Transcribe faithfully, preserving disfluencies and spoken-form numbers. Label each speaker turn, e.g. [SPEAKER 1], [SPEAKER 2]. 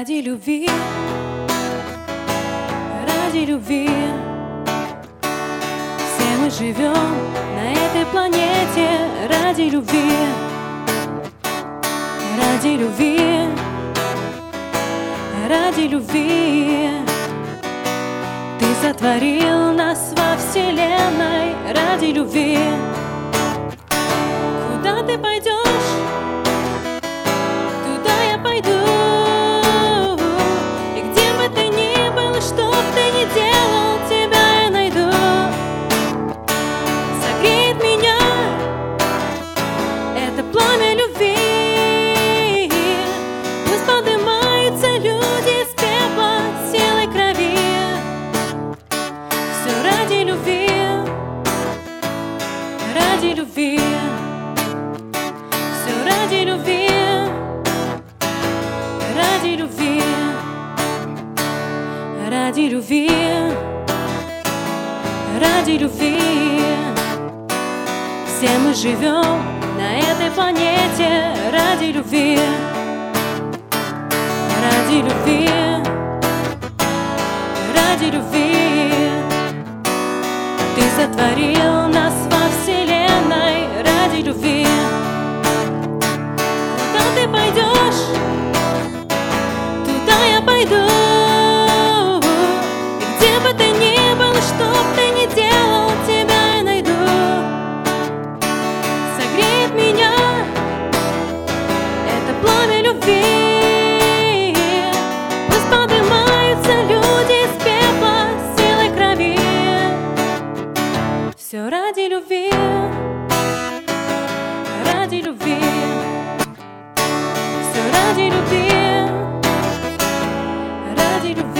[SPEAKER 1] Ради любви, ради любви все мы живем на этой планете. Ради любви, ради любви, ради любви ты сотворил нас во вселенной. Ради любви, куда ты пойдешь, туда я пойду. И где бы ты ни был, что б ты ни делал, тебя я найду. Согреет меня это пламя любви. Пусть поднимаются люди с пепла силой крови. Все ради любви, ради любви, все ради любви, ради любви, ради любви, ради любви все мы живем на этой планете. Ради любви, ради любви, ради любви ты сотворил нас во вселенной. Ради любви, куда ты пойдешь, туда я пойду. И где бы ты ни был, что б ты ни делал, тебя я найду. Согреет меня это пламя любви. Пусть поднимаются люди с пепла силой крови. Все ради любви, ради любви, все ради любви, ради любви.